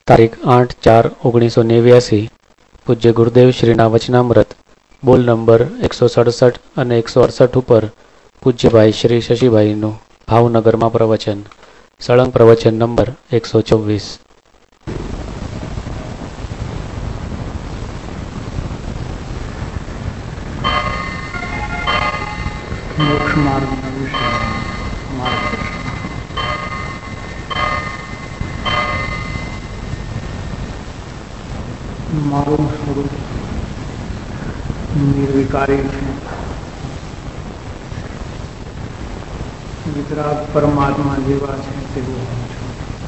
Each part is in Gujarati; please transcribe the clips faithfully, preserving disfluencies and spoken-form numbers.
તારીખ આઠ ચાર ઓગણીસો નેવ્યાસી પૂજ્ય ગુરુદેવ શ્રીના વચનામૃત બોલ નંબર એકસો સડસઠ અને એકસો અડસઠ ઉપર પૂજ્યભાઈ શ્રી શશીભાઈનું ભાવનગરમાં પ્રવચન. સળંગ પ્રવચન નંબર એકસો ચોવીસ. મોક્ષ માર્ગના વિશે માર્ગદર્શન. મારું સ્વરૂપ નિર્વિકારી છે. વિતરાગ પરમાત્મા જેવા છે તેવું હું છું.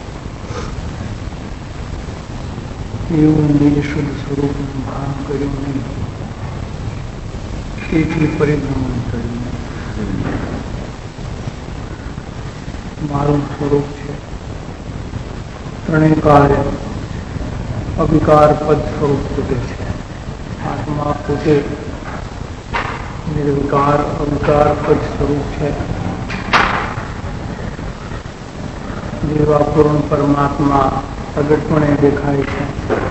એવું નિજ શુદ્ધ સ્વરૂપનું ભાન કર્યું નહીં, તેથી પરિભ્રમણ કર્યું. મારું સ્વરૂપ છે ત્રણેય કાળે અવિકાર પદ સ્વરૂપ પોતે છે. આત્મા પોતે નિર્વિકાર અવિકાર પદ સ્વરૂપ છે. જેવા પૂર્ણ પરમાત્મા પ્રગટપણે દેખાય છે,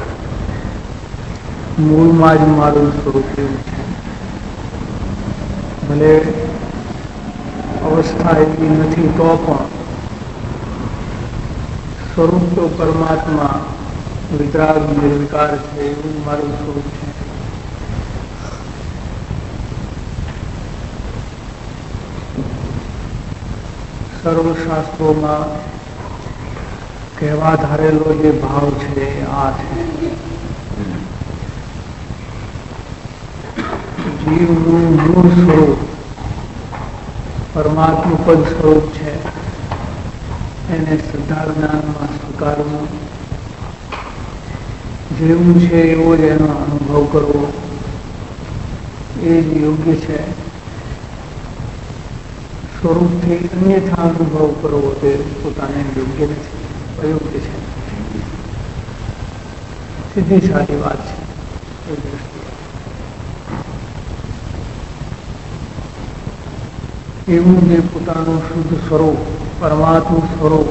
મૂળમાં જ મારું સ્વરૂપ એવું છે. ભલે અવસ્થા એવી નથી તો પણ સ્વરૂપ તો પરમાત્મા વિતરાગ નિર્વિકાર છે, એવું મારું સ્વરૂપ છે. સર્વશાસ્ત્રોમાં કહેવા ધારેલો જે ભાવ છે આ છે. જીવનું મૂળ સ્વરૂપ પરમાત્મા પદ સ્વરૂપ છે, એને શ્રદ્ધા જ્ઞાનમાં સ્વીકારવું, જેવું છે એવો જ એનો અનુભવ કરવો એ જ યોગ્ય છે. સ્વરૂપથી અન્યથા અનુભવ કરવો તે પોતાને યોગ્ય નથી, અયોગ્ય છે. સીધી સારી વાત છે એ દ્રષ્ટિએ. એવું જે પોતાનું શુદ્ધ સ્વરૂપ પરમાત્મા સ્વરૂપ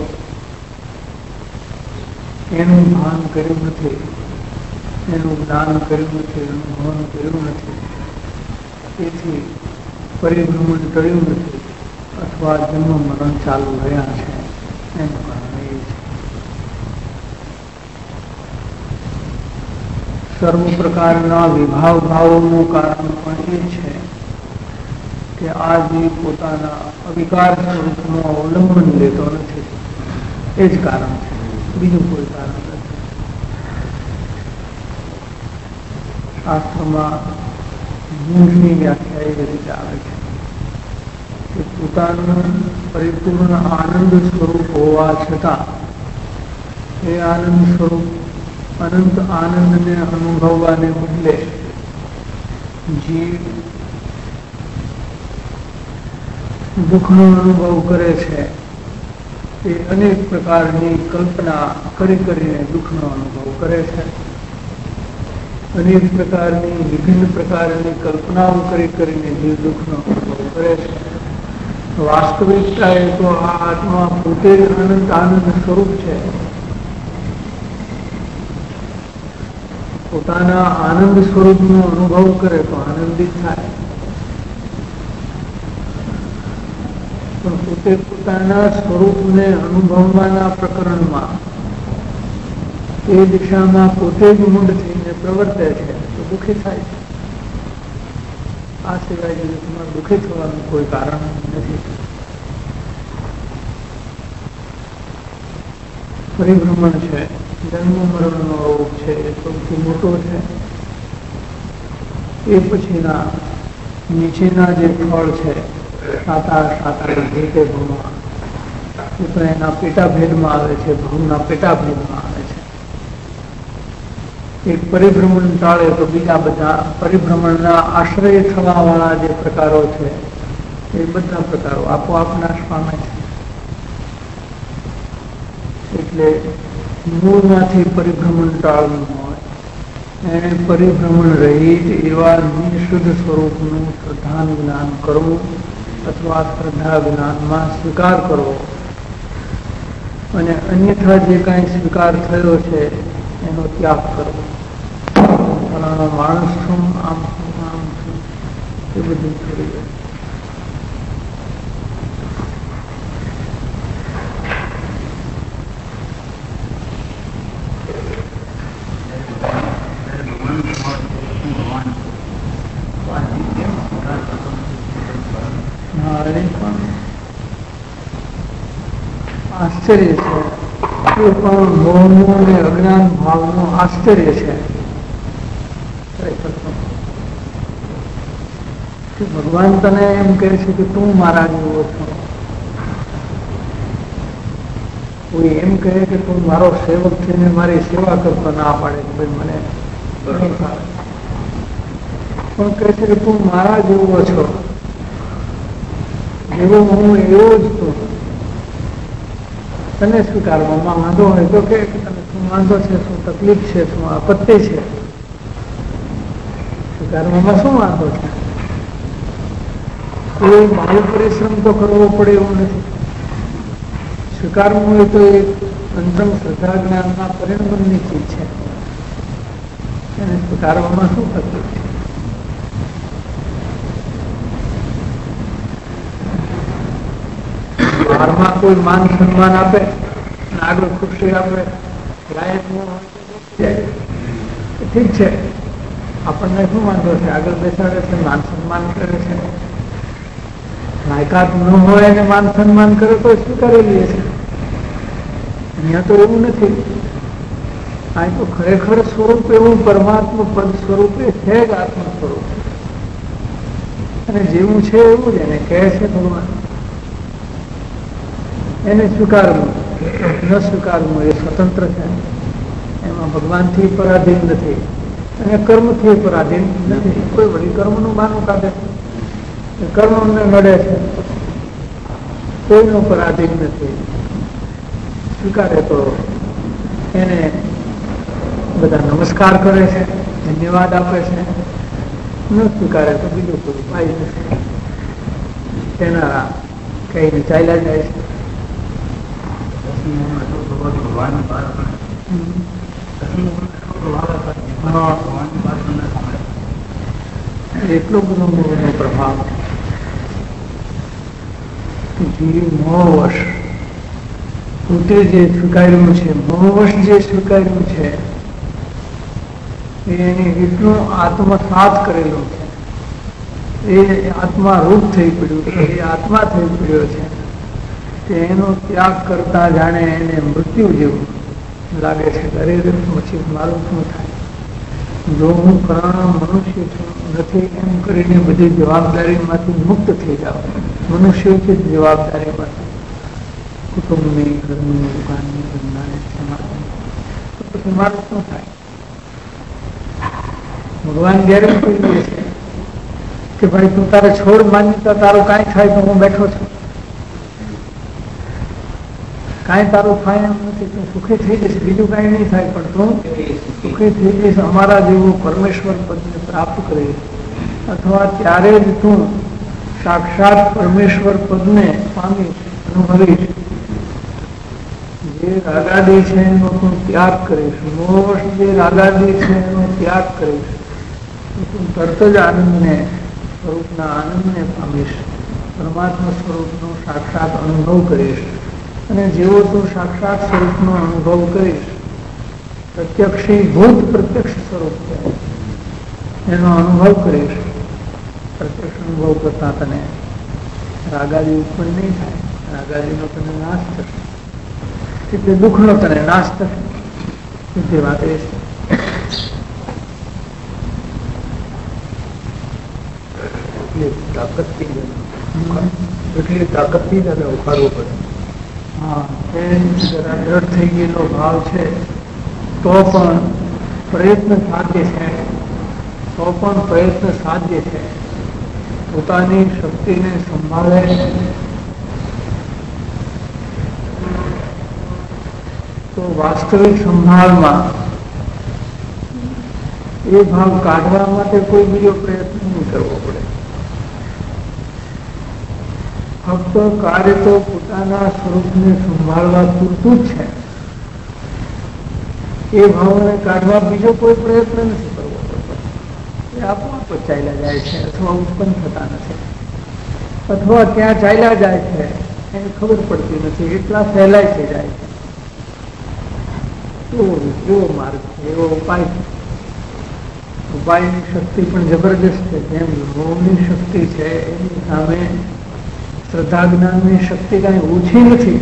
એનું ભાન કર્યું નથી, એનું જ્ઞાન કર્યું નથી, એનું ભાન કર્યું નથી, તેથી પરિભ્રમણ કર્યું નથી અથવા જન્મ મરણ ચાલુ રહ્યા છે એનું કારણ એ છે. સર્વ પ્રકારના વિભાવ ભાવોનું કારણ પણ એ છે કે આ જીવ પોતાના અવિકાર સ્વરૂપનું અવલંબન લેતો નથી. એ જ કારણ છે, બીજું કોઈ કારણ નથી. શાસ્ત્રમાં મૂળની વ્યાખ્યા એવી રીતે આવે છે કે પોતાનું પરિપૂર્ણ આનંદ સ્વરૂપ હોવા છતાં એ આનંદ સ્વરૂપ અનંત આનંદને અનુભવવાને બદલે જીવ દુઃખનો અનુભવ કરે છે. એ અનેક પ્રકારની કલ્પના કરી કરીને દુઃખનો અનુભવ કરે છે. અનેક પ્રકારની વિભિન્ન પ્રકારની કલ્પનાઓ કરી કરીને જીવ દુઃખનો અનુભવ કરે છે. વાસ્તવિકતા એ તો આ આત્મા પોતે જ અનંત આનંદ સ્વરૂપ છે. પોતાના આનંદ સ્વરૂપનો અનુભવ કરે તો આનંદિત થાય, પણ પોતે પોતાના સ્વરૂપને અનુભવવાના પ્રકરણમાં એ દિશામાં પોતે જ મૂળ થઈને પ્રવર્તે છે તો દુઃખી થાય છે. આ સિવાય જગતમાં દુઃખી થવાનું કોઈ કારણ નથી. પરિભ્રમણ છે, જન્મ મરણનો રોગ છે, એ સૌથી મોટો છે. એ પછીના નીચેના જે ફળ છે સાતા સાતા ભેટે ભૂમા, એ પણ એના પેટાભેદમાં આવે છે, ભૂમના પેટાભેદમાં આવે છે. એક પરિભ્રમણ ટાળે તો બીજા બધા પરિભ્રમણના આશ્રય થવા વાળા જે પ્રકારો છે એ બધા પ્રકારો આપોઆપ નાશ પામે છે. એટલે મૂળમાંથી પરિભ્રમણ ટાળવું હોય એને પરિભ્રમણ રહિત એવા નિશુદ્ધ સ્વરૂપનું શ્રદ્ધા જ્ઞાન કરવું અથવા શ્રદ્ધા જ્ઞાનમાં સ્વીકાર કરવો અને અન્યથા જે કાંઈ સ્વીકાર થયો છે એનો ત્યાગ કરવો. ફલાણો માણસ છું, આમ છું, આમ છું, એ બધું છોડી દે. હા, એ પણ આશ્ચર્ય છે. એ પણ મોહનું અને અજ્ઞાન ભાવનું આશ્ચર્ય છે. ભગવાન તને એમ કહે છે કે તું મારા જેવો છો. કોઈ એમ કહે કે તું મારો સેવક છે ને મારી સેવા કરતો ના પાડે કે ભાઈ મને નહીં ફાવે. પણ કહે છે કે તું મારા જેવો છો, જેવો હું એવો જ છું. તને સ્વીકારવામાં વાંધો હોય તો કે તને શું વાંધો છે, શું તકલીફ છે, શું આપત્તિ છે, સ્વીકારવામાં શું વાંધો છે? કોઈ બાહ્ય પરિશ્રમ તો કરવો પડે એવું નથી. સ્વીકારવું હોય તો એક અંતમ શ્રદ્ધા જ્ઞાનના પરિણમનની ચીજ છે. એને સ્વીકારવામાં શું તકલીફ છે? બહારમાં કોઈ માન સન્માન આપે અને આગળ ખુશી આપે, લાયક ઠીક છે, આપણને શું વાંધો છે? આગળ બેસાડે છે, માન સન્માન કરે છે. લાયકાત ન હોય અને માન સન્માન કરે તો સ્વીકારી લે છે. અહીંયા તો એવું નથી. આ તો ખરેખર સ્વરૂપ એવું પરમાત્મા પદ સ્વરૂપે છે જ આત્મ સ્વરૂપ, અને જેવું છે એવું જ એને કહે છે ભગવાન. એને સ્વીકારવું ન સ્વીકારવું એ સ્વતંત્ર છે. એમાં ભગવાનથી પરાધીન નથી અને કર્મથી પરાધીન નથી. કોઈ વળી કર્મનું બાનું કાઢે છે, કર્મ અમને નડે છે, કોઈનો પરાધીન નથી. સ્વીકારે તો એને બધા નમસ્કાર કરે છે, ધન્યવાદ આપે છે. ન સ્વીકારે તો બીજું કોઈ ઉપાય નથી. તેના કહીને ચાલ્યા જાય છે. એટલો બધો મોહનો પ્રભાવ. જીવ મોહવશ પોતે જે સ્વીકાર્યું છે, મોહવશ જે સ્વીકાર્યું છે એને એટલું આત્મસાત કરેલું છે. એ આત્મા રૂપ થઈ પડ્યું છે, એ આત્મા થઈ પડ્યો છે. એનો ત્યાગ કરતા જાણે એને મૃત્યુ જેવું લાગે છે. અરે પછી મારું શું થાય? જો હું ફલાણો મનુષ્ય છું નથી એમ કરીને બધી જવાબદારીમાંથી મુક્ત થઈ જાવ. મનુષ્યોથી જ જવાબદારીમાંથી, કુટુંબની, ઘરની, દુકાનની, ધંધાની, સમાજની, તો પછી મારું શું થાય? ભગવાન ગેરંટી દે છે કે ભાઈ તું તારે છોડ માન્યતા, તારું કાંઈ થાય તો હું બેઠો છું. કાંઈ તારું થાય એમ નથી. તું સુખી થઈ જશે, બીજું કાંઈ નહીં થાય, પણ તું સુખી થઈ જઈશ. અમારા જેવું પરમેશ્વર પદને પ્રાપ્ત કરીશ, અથવા ત્યારે જ તું સાક્ષાત પરમેશ્વર પદને પામીશ, અનુભવીશ. જે રાગાદી છે એનો તું ત્યાગ કરીશ, મોહવશ જે રાગાદી છે એનો ત્યાગ કરીશ, તું તરત જ આનંદને, સ્વરૂપના આનંદને પામીશ. પરમાત્મા સ્વરૂપનો સાક્ષાત અનુભવ કરીશ. અને જેવો તું સાક્ષાત સ્વરૂપનો અનુભવ કરીશ, પ્રત્યક્ષીભૂત પ્રત્યક્ષ સ્વરૂપ છે એનો અનુભવ કરીશ. પ્રત્યક્ષ અનુભવ કરતા તને રાગાદી ઉત્પન્ન નહીં થાય. રાગાદીનો તને નાશ થશે, એટલે દુઃખનો તને નાશ થશે. તે વાત એ છે. તાકતથી એટલી તાકતથી તને ઉખાડવું પડે. હા, એ જરા દ્રઢ થઈ ગયેલો ભાવ છે તો પણ પ્રયત્ન સાધ્ય છે. તો પણ પ્રયત્ન સાધ્ય છે. પોતાની શક્તિને સંભાળે તો વાસ્તવિક સંભાળમાં એ ભાવ કાઢવા માટે કોઈ બીજો પ્રયત્ન નહીં કરવો પડે. ફક્ત કાર્ય તો પોતાના સ્વરૂપને સંભાળવા પૂરતું જ છે. એ ભાવને કાઢવા બીજો કોઈ પ્રયત્ન નથી કરવો પડતો. એ આપોઆપ ચાલ્યા જાય છે અથવા ઉત્પન્ન થતા નથી, અથવા ક્યાં ચાલ્યા જાય છે એને ખબર પડતી નથી, એટલા ફેલાય થઈ જાય છે. એવો એવો માર્ગ છે, એવો ઉપાય છે. ઉપાયની શક્તિ પણ જબરદસ્ત છે. જેમ મોહની શક્તિ છે એની સામે શ્રદ્ધા જ્ઞાનની શક્તિ કાંઈ ઓછી નથી.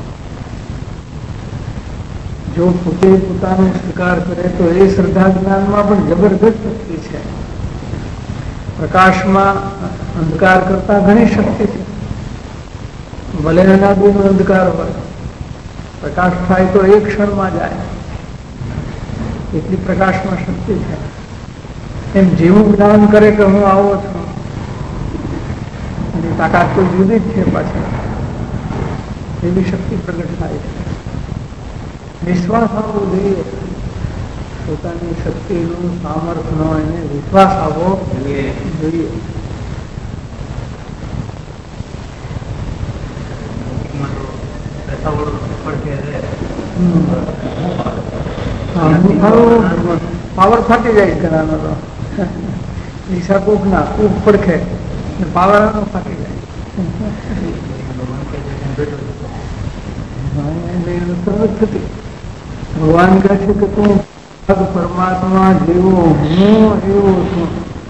જો પોતે પોતાનો સ્વીકાર કરે તો એ શ્રદ્ધા જ્ઞાનમાં પણ જબરદસ્ત શક્તિ છે. પ્રકાશમાં અંધકાર કરતા ઘણી શક્તિ છે. ભલે અનાદિનો અંધકાર હોય, પ્રકાશ થાય તો એક ક્ષણમાં જાય, એટલી પ્રકાશમાં શક્તિ છે. એમ જેવું જ્ઞાન કરે કે હું આવો છું, એની તાકાત તો જુદી જ છે પાછળ, એવી શક્તિ પ્રગટ થાય છે. વિશ્વાસ આવવો જોઈએ, પોતાની શક્તિનું સામર્થ્યનો એને વિશ્વાસ આવવો જોઈએ. પાવર ફાટી જાય ઘણાનો તો દિશા કોક ના કોક પડખે પાવર ફાટી જાય. ભગવાન કહે છે કે તું પરમાત્મા જેવો હું એવો છું.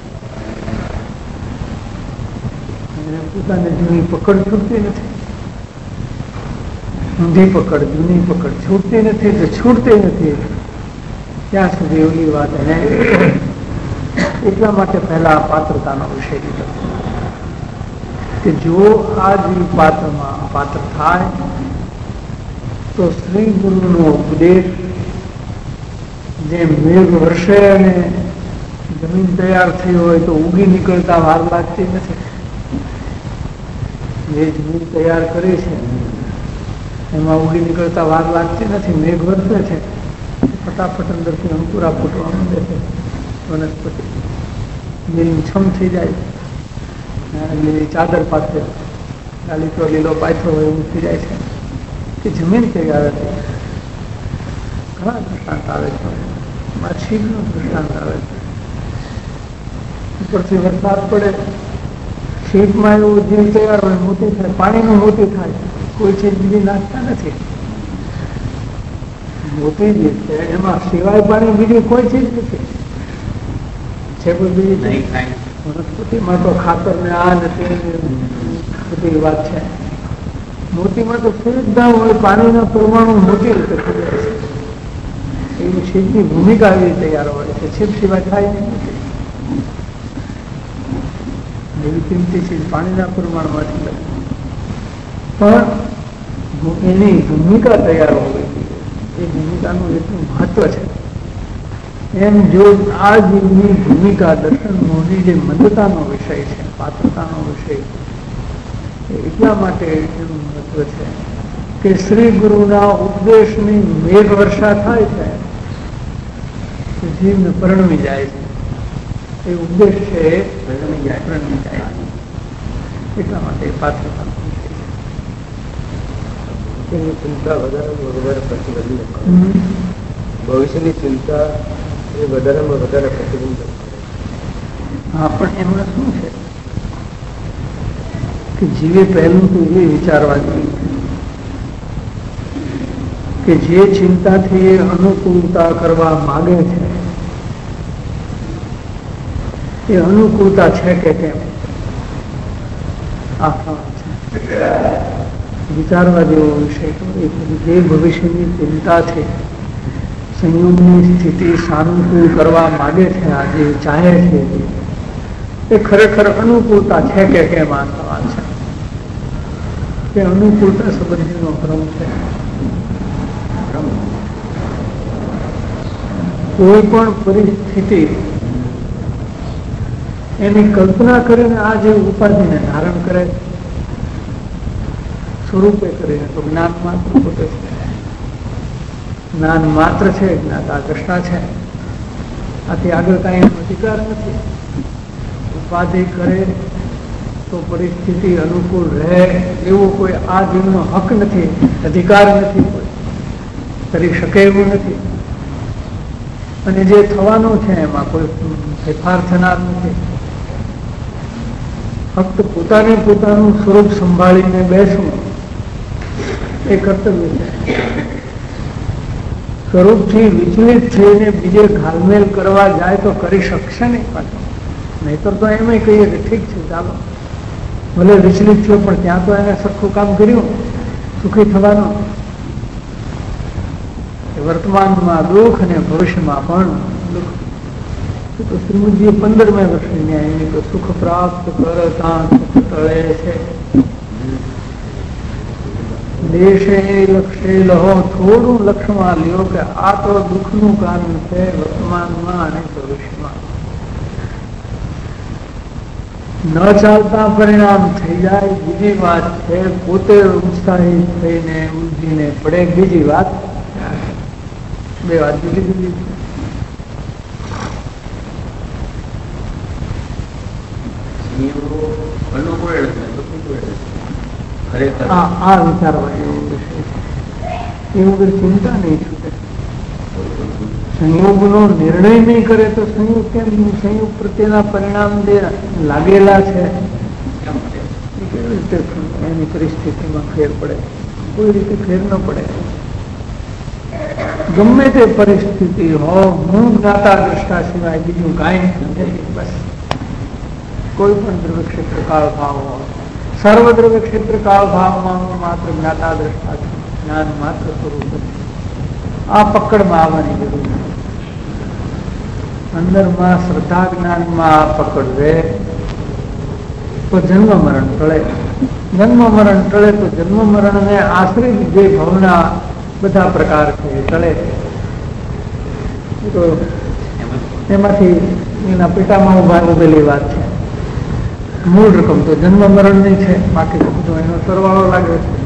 પોતાને જૂની પકડ છૂટતી નથી, ઊંધી પકડ જૂની પકડ છૂટતી નથી તો છૂટતી નથી ત્યાં સુધી એવી વાત એને. એટલા માટે પહેલા પાત્રતાનો વિષય લીધો કે જો આ જીવ પાત્રમાં પાત્ર થાય તો શ્રી ગુરુનો ઉપદેશ જે મેઘ વર્ષે અને જમીન તૈયાર થઈ હોય તો ઉગી નીકળતા વાર લાગતી નથી. જે જમીન તૈયાર કરી છે એમાં ઉગી નીકળતા વાર લાગતી નથી. મેઘ વરસે છે, ફટાફટ અંદરથી અંકુરા ફૂટવા માંડે છે, વનસ્પતિ લીલીછમ થઈ જાય, લીલી ચાદર પાસે લીલો લીલો પાથરો હોય એવું થઈ જાય છે કે જમીન તૈયાર હતી. ઘણા દૃષ્ટાંત આવે છે, માછીનું દૃષ્ટાંત આવે છે. ઉપરથી વરસાદ પડે, શીપમાં એવું જીવ તૈયાર હોય, મોટી થાય, પાણીનું મોટી થાય, કોઈ ચીજ બીજી નાખતા નથી. મોટી જે છે એમાં સિવાય પાણી બીજી કોઈ ચીજ નથી છે. કોઈ બીજી વનસ્પતિમાં તો ખાતર ને આ નથી બધી વાત છે. મોતીમાં તો સીધા હોય, પાણીના પરમાણુ મોટી રીતે થઈ જાય છે. એવી છીપની ભૂમિકા એવી તૈયાર હોય છે. છીપ સિવાય થાય નહીં. એવી કિંમતી ચીજ પાણીના પરમાણુમાંથી પણ એની ભૂમિકા તૈયાર હોવી જોઈએ. એ ભૂમિકાનું એટલું મહત્વ છે. એમ જો આ જીવની ભૂમિકા દર્શન મોહની જે મંદતાનો વિષય છે, પાત્રતાનો વિષય, એટલા માટે એનું મહત્વ છે કે શ્રી ગુરુના ઉપદેશની મેઘ વર્ષા થાય છે તો જીવને પરણવી જાય છે. એ ઉપદેશ છે પરણવી જાય પરણવી જાય એટલા માટે પાત્રતાનો વિષય છે. એની ચિંતા વધારે વધારે પ્રતિબંધ, ભવિષ્યની ચિંતા એ વધારેમાં વધારે પ્રતિબંધ. હા, પણ એમાં શું છે કે જીવે પહેલું તો એ વિચારવા જોઈએ કે જે ચિંતાથી એ અનુકૂળતા કરવા માંગે છે એ અનુકૂળતા છે કે કેમ, આ વિચારવા જેવો વિષય. જે ભવિષ્યની ચિંતા છે, સંયોગની સ્થિતિ સાનુકૂળ કરવા માંગે છે, આ જે ચાહે છે એ ખરેખર અનુકૂળતા છે કે કેમ, આ સવાલ છે. કે અનુકૂળતા સંબંધીનો ભ્રમ છે. કોઈ પણ પરિસ્થિતિ એની કલ્પના કરીને આ જે ઉપાધિને ધારણ કરે, સ્વરૂપે કરીને તો જ્ઞાન માત્ર પોતે છે. જ્ઞાન માત્ર છે, જ્ઞાતા દ્રષ્ટા છે. આથી આગળ કાંઈ એનો અધિકાર નથી. ઉપાધિ કરે તો પરિસ્થિતિ અનુકૂળ રહે એવો કોઈ આ જીવનો હક નથી, અધિકાર નથી, કોઈ કરી શકે એવું નથી. અને જે થવાનું છે એમાં કોઈ ફેરફાર થનાર નથી. ફક્ત પોતાને પોતાનું સ્વરૂપ સંભાળીને બેસવું એ કર્તવ્ય છે. સ્વરૂપથી વિચલિત થઈને બીજે ઘાલમેલ કરવા જાય તો કરી શકશે નહીં પાછો. નહીતર તો એમ કહીએ કે ઠીક છે ચાલો ભલે વિચલિત થયો પણ ત્યાં તો એને સરખું કામ કર્યું, સુખી થવાનું. વર્તમાનમાં દુઃખ અને ભવિષ્યમાં પણ દુઃખ. તો શ્રીમદજીએ પંદરમા વર્ષે ન્યાય તો સુખ પ્રાપ્ત કરતા સુખ તળે છે. દેશે લક્ષે લહો થોડું લક્ષમાં લ્યો કે આ તો દુઃખનું કારણ છે વર્તમાનમાં અને ભવિષ્યમાં. ન ચાલતા પરિણામ થઈ જાય બીજી વાત છે, પોતે ઉત્સાહી થઈને ઉલઝીને પડે બીજી વાત. બે વાત જુદી જુદી છે. આ વિચારવા એવું વગર ચિંતા નહીં છૂટે. સંયોગનો નિર્ણય નહીં કરે તો સંયોગ કેમ સંયોગ પ્રત્યેના પરિણામ જે લાગેલા છે કેવી રીતે એની પરિસ્થિતિમાં ફેર પડે? કોઈ રીતે ફેર ન પડે. ગમે તે પરિસ્થિતિ હો, હું જ્ઞાતા દ્રષ્ટા સિવાય બીજું કાંઈ નથી. બસ કોઈ પણ દ્રવ્ય ક્ષેત્ર કાળ ભાવ હોય, સર્વ દ્રવ્ય ક્ષેત્ર કાળ ભાવમાં હું માત્ર જ્ઞાતા દ્રષ્ટા છું, જ્ઞાન માત્ર સ્વરૂપ છે. આ પકડમાં આવવાની જરૂર નથી. અંદરમાં શ્રદ્ધા જ્ઞાનમાં આ પકડ રહે તો જન્મ મરણ ટળે. જન્મ મરણ ટળે તો જન્મ મરણ ને આશ્રિત જે ભાવના બધા પ્રકાર છે એ ટળે. તો એમાંથી એના પેટામાં ઉભા ઉભેલી વાત છે. મૂળ રકમ તો જન્મ મરણ ની છે, બાકી બધો એનો સરવાળો લાગે છે.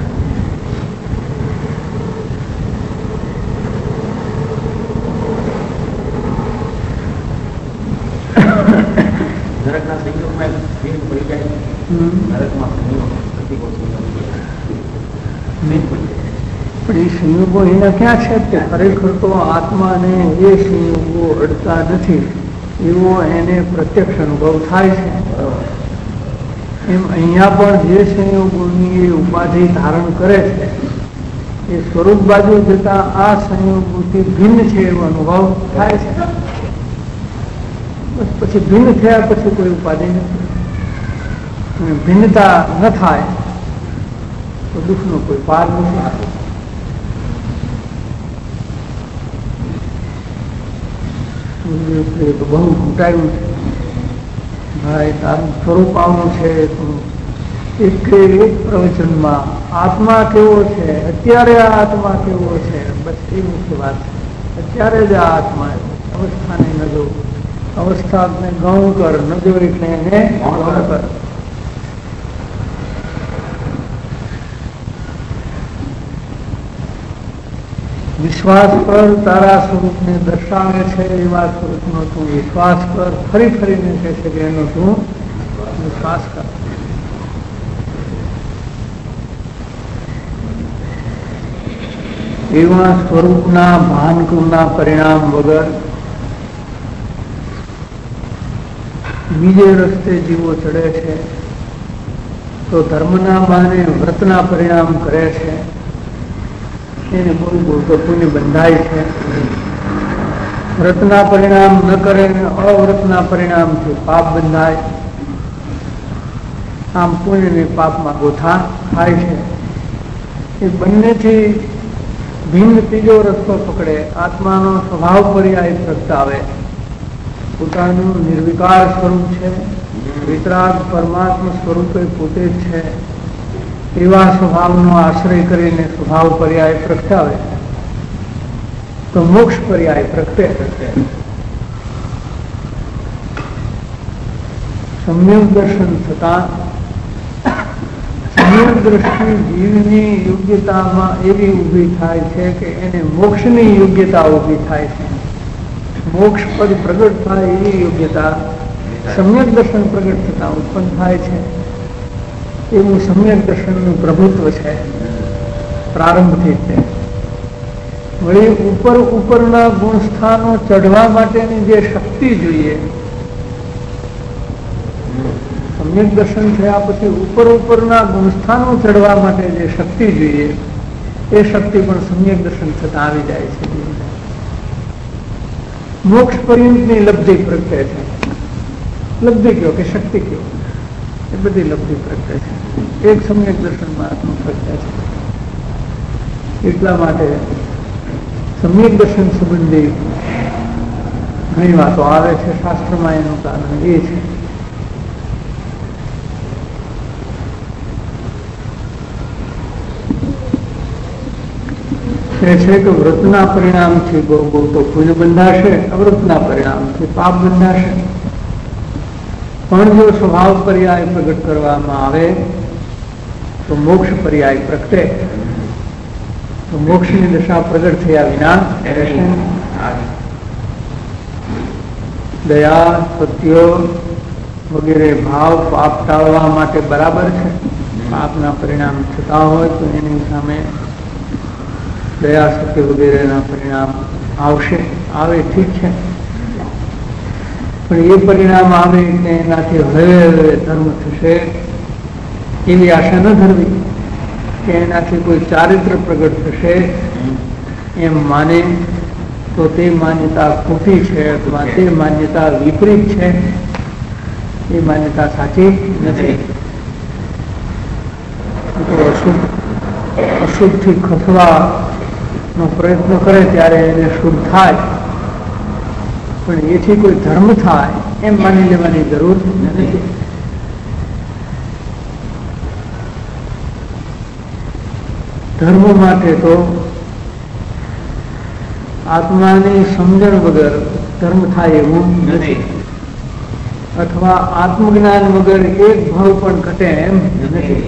પણ એ સંયોગો એના ક્યાં છે કે ખરેખર તો આત્માને એ સંયોગો અડતા નથી એવો એને પ્રત્યક્ષ અનુભવ થાય છે. એમ અહીંયા પણ જે સંયોગોની એ ઉપાધિ ધારણ કરે છે એ સ્વરૂપ બાજુ જતા આ સંયોગોથી ભિન્ન છે એવો અનુભવ થાય છે. બસ પછી ભિન્ન થયા પછી કોઈ ઉપાધિ નથી. ભિન્નતા ન થાય તો દુઃખનો કોઈ પાર નથી. બહુ ઘૂંટાયું છે ભાઈ, તારું સ્વરૂપ આવું છે. એક એક પ્રવચનમાં આત્મા કેવો છે, અત્યારે આ આત્મા કેવો છે, બસ એ મુખ્ય વાત છે. અત્યારે જ આ આત્મા અવસ્થાને ન જો, અવસ્થાને ગૌણ કર, ન જો એટલે એને ગૌણ કર. વિશ્વાસ પર તારા સ્વરૂપને દર્શાવે છે એવા સ્વરૂપનો તું વિશ્વાસ કર. ફરી ફરીને કહે છે કે એનો તું વિશ્વાસ કર. એવા સ્વરૂપના ભાનકુના પરિણામ વગર બીજે રસ્તે જીવો ચડે છે તો ધર્મના બહાને વ્રતના પરિણામ કરે છે. એને બહુ બોલતો પુણ્ય બંધાય છે. વ્રતના પરિણામ ન કરે ને અવ્રતના પરિણામથી પાપ બંધાય. આમ પુણ્ય ને પાપમાં ગોથા થાય છે. એ બંનેથી ભિન્ન ત્રીજો રસ્તો પકડે, આત્માનો સ્વભાવ પર્યાય પ્રગટાવે. પોતાનું નિર્વિકાર સ્વરૂપ છે, વિતરાગ પરમાત્મા સ્વરૂપે પોતે જ છે એવા સ્વભાવનો આશ્રય કરીને સ્વભાવ પર્યાય પ્રગટાવે તો મોક્ષ પર્યાય પ્રગટે. સમ્યક દર્શન થતા સમ્યક દ્રષ્ટિ જીવની યોગ્યતામાં એવી ઊભી થાય છે કે એને મોક્ષની યોગ્યતા ઊભી થાય છે. મોક્ષ પદ પ્રગટ થાય એવી યોગ્યતા સમ્યક દર્શન પ્રગટ થતા ઉત્પન્ન થાય છે. એવું સમ્યક દર્શનનું પ્રભુત્વ છે પ્રારંભથી છે. વળી ઉપર ઉપરના ગુણ સ્થાનો ચઢવા માટેની જે શક્તિ જોઈએ, સમ્યક દર્શન થયા પછી ઉપર ઉપરના ગુણસ્થાનો ચડવા માટે જે શક્તિ જોઈએ એ શક્તિ પણ સમ્યક દર્શન થતા આવી જાય છે. મોક્ષ પર્યંતની લબ્ધિ પ્રગટે છે. લબ્ધિ કયો કે શક્તિ કયો, એ બધી લબ્ધિ પ્રગટે છે એક સમ્યક દર્શનમાં આત્મ પ્રગટે છે. એટલા માટે સમ્યક દર્શન સંબંધી ઘણી વાતો આવે છે શાસ્ત્રમાં. એનું કારણ એ છે એ છે કે વ્રતના પરિણામથી બહુ બહુ તો પુણ્ય બંધાશે, અવ્રતના પરિણામથી પાપ બંધાશે. પણ જો સ્વભાવ પર્યાય પ્રગટ કરવામાં આવે તો મોક્ષ પર્યાય પ્રગટે, તો મોક્ષની દશા પ્રગટ થયા વિના રહેશે. દયા, સત્ય વગેરે ભાવ પાપ ટાળવા માટે બરાબર છે. પાપના પરિણામ થતા હોય તો એની સામે દયા, સત્ય વગેરેના પરિણામ આવશે, આવે ઠીક છે. પણ એ પરિણામ આવે એટલે એનાથી હવે હવે ધર્મ થશે એવી આશા ન ધરવી, કે એનાથી કોઈ ચારિત્ર પ્રગટ થશે એમ માને તો તે માન્યતા ખોટી છે અથવા તે માન્યતા વિપરીત છે. એ માન્યતા સાચી નથી. તો અશુભ અશુભથી ખસવા નો પ્રયત્ન કરે ત્યારે એને શુદ્ધ થાય, પણ એથી કોઈ ધર્મ થાય એમ માની લેવાની જરૂર નથી. ધર્મ માટે તો આત્માની સમજણ વગર ધર્મ થાય એવું નથી, અથવા આત્મજ્ઞાન વગર એક ભાવ પણ ઘટે એમ નથી.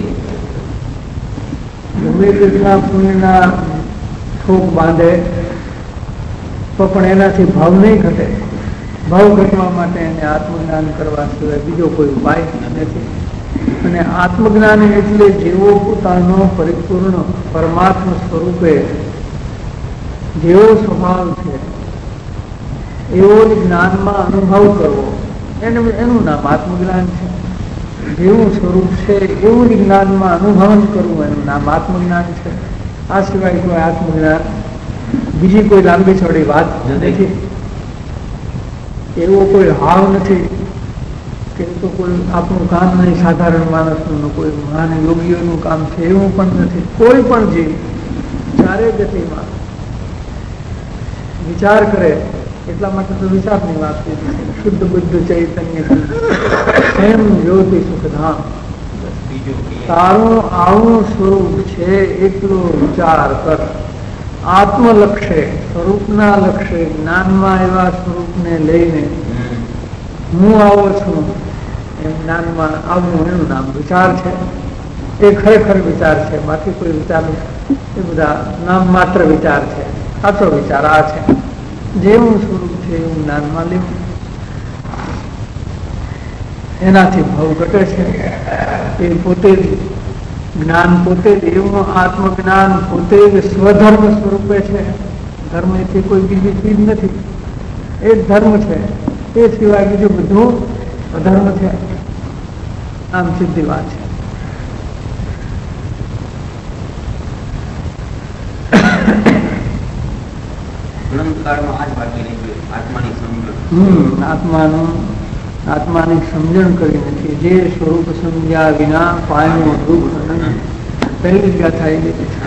ગમે તેટલા પુણ્યના થોક બાંધે તો પણ એનાથી ભાવ નહીં ઘટે. ભાવ ઘટવા માટે એને આત્મજ્ઞાન કરવા સિવાય બીજો કોઈ ઉપાય નથી. અને આત્મજ્ઞાન એટલે જેવો પોતાનો પરિપૂર્ણ પરમાત્મ સ્વરૂપે જેવો સ્વભાવ છે એવો જ્ઞાનમાં અનુભવ કરવો, એનું એનું નામ આત્મજ્ઞાન છે. જેવું સ્વરૂપ છે એવું જ્ઞાનમાં અનુભવ કરવું એનું નામ આત્મજ્ઞાન છે. આ સિવાય કોઈ આત્મજ્ઞાન બીજી કોઈ લાંબી ચોડી વાત નથી. એવો કોઈ હાવ નથી કે તો કોઈ આપણું કામ નહીં, સાધારણ માણસનું કોઈ મહાન યોગીઓનું કામ છે એવું પણ નથી. કોઈ પણ જીવ ચારે ગતિમાં વિચાર કરે, એટલા માટે તો વિચારની વાત કરી છે. શુદ્ધ બુદ્ધ ચૈતન્ય એમ જ્યોતિ સુખધામ, તારું આવું સ્વરૂપ છે એટલો વિચાર કર. આત્મલક્ષ્ય સ્વરૂપના લક્ષ્ય જ્ઞાનમાં એવા સ્વરૂપને લઈને હું આવો છું એમ જ્ઞાનમાં આવવું એનું નામ વિચાર છે. એ ખરેખર વિચાર છે, બાકી કોઈ વિચાર એ બધા નામ માત્ર વિચાર છે. સાચો વિચાર આ છે, જેવું સ્વરૂપ છે એવું જ્ઞાનમાં લેવું, એનાથી ભાવ ઘટે છે. એ પોતે જ જ્ઞાન પોતે જ એવું આત્મજ્ઞાન પોતે જ સ્વધર્મ સ્વરૂપે છે. ધર્મ એથી કોઈ બીજી ચીજ નથી, એ જ ધર્મ છે. એ સિવાય બીજું બધું અધર્મ છે. આમ સીધી વાત છે. હમ આત્માનું આત્માની સમજણ કરી નથી. જે સ્વરૂપ સમજ્યા વિના પાયનું દુઃખ પહેલી જ ગાથા એ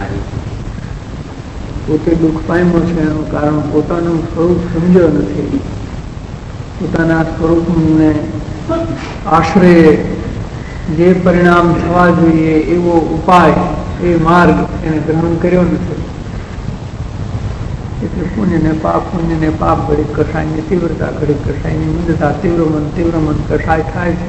પોતે દુઃખ પામ્યો છે એનું કારણ પોતાનું સ્વરૂપ સમજ્યો નથી. પોતાના સ્વરૂપને આશરે જે પરિણામ થવા જોઈએ એવો ઉપાય, એ માર્ગ એને ગ્રહણ કર્યો નથી. એટલે પુણ્ય ને પાપ, પુણ્ય ને પાપ, ઘડીક કસાયની તીવ્રતા, ઘડીક કસાયની મંદતા, તીવ્ર મન તીવ્ર મન કસાય થાય છે.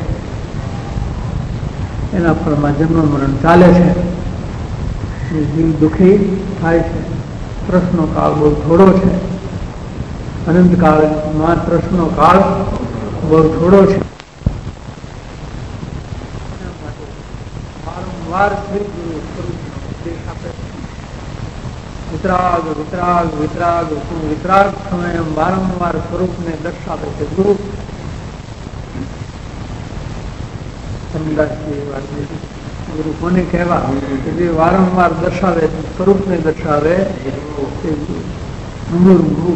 એના ફળમાં જન્મ મરણ ચાલે છે. જીવ દુઃખી થાય છે. પ્રશ્નો કાળ બહુ થોડો છે. અનંત કાળમાં પ્રશ્નો કાળ બહુ થોડો છે. વારંવાર શ્રી ગુરુ સ્વરૂપનો ઉપદેશ આપે છે. વિતરાગ વિતરાગ વિતરાગ તું વિતરાગ સમય વારંવાર સ્વરૂપને દર્શાવે છે. ગુરુ ગુરુ કોને કહેવા કે જે વારંવાર દર્શાવે સ્વરૂપને દર્શાવે ગુરુ.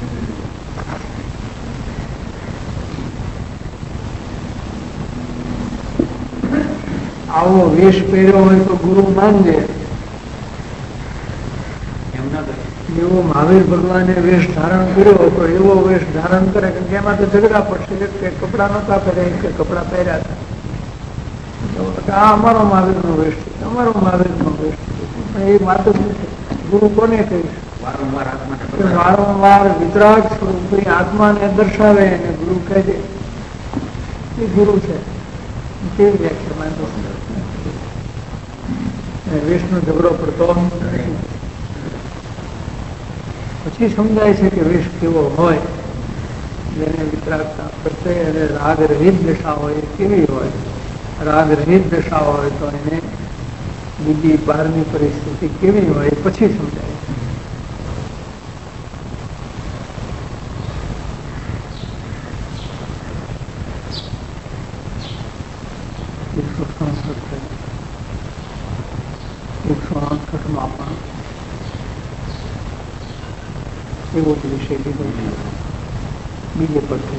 આવો વેશ પહેર્યો હોય તો ગુરુ માનજે. એવો મહાવીર ભગવાને વેશ ધારણ કર્યો તો એવો વેશ ધારણ કરે કે એમાં તો ઝઘડા પડશે કે કપડા નતા પહેર્યા કે કપડા પહેર્યા હતા. આ અમારો મહાવીર નો વેશ છે, અમારો મહાવીર નો વેશ છે. એ વાત જ નથી. ગુરુ કોને કહીશ? વારંવાર વિતરાગ સ્વરૂપે આત્માને દર્શાવે અને ગુરુ કહે છે એ ગુરુ છે. કેવી વ્યાખ્યા વેશનો ઝઘડો પડતો નથી. પછી સમજાય છે કે વેશ કેવો હોય, જેને વિતરાગતા પ્રત્યે અને રાગ રહિત દશા હોય એ કેવી હોય. રાગ રહિત દશા હોય તો એને બીજી બહારની પરિસ્થિતિ કેવી હોય એ પછી સમજાય છે. એકસો સડસઠ એકસો અડસઠ માં પણ એવો જ વિષય લીધો છે. બીજે